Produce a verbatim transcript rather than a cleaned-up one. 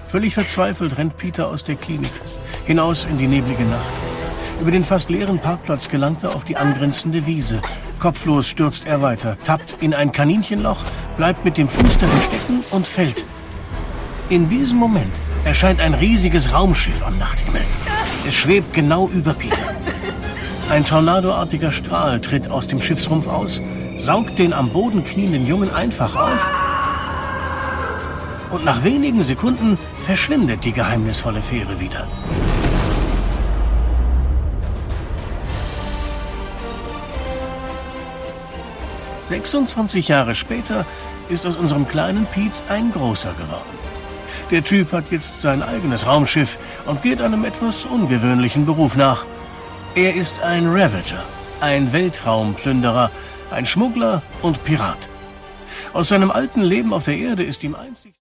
Völlig verzweifelt rennt Peter aus der Klinik, hinaus in die neblige Nacht. Über den fast leeren Parkplatz gelangt er auf die angrenzende Wiese. Kopflos stürzt er weiter, tappt in ein Kaninchenloch, bleibt mit dem Fuß darin stecken und fällt. In diesem Moment erscheint ein riesiges Raumschiff am Nachthimmel. Es schwebt genau über Peter. Ein tornadoartiger Strahl tritt aus dem Schiffsrumpf aus, saugt den am Boden knienden Jungen einfach auf und nach wenigen Sekunden verschwindet die geheimnisvolle Fähre wieder. sechsundzwanzig Jahre später ist aus unserem kleinen Pete ein großer geworden. Der Typ hat jetzt sein eigenes Raumschiff und geht einem etwas ungewöhnlichen Beruf nach. Er ist ein Ravager, ein Weltraumplünderer, ein Schmuggler und Pirat. Aus seinem alten Leben auf der Erde ist ihm einzig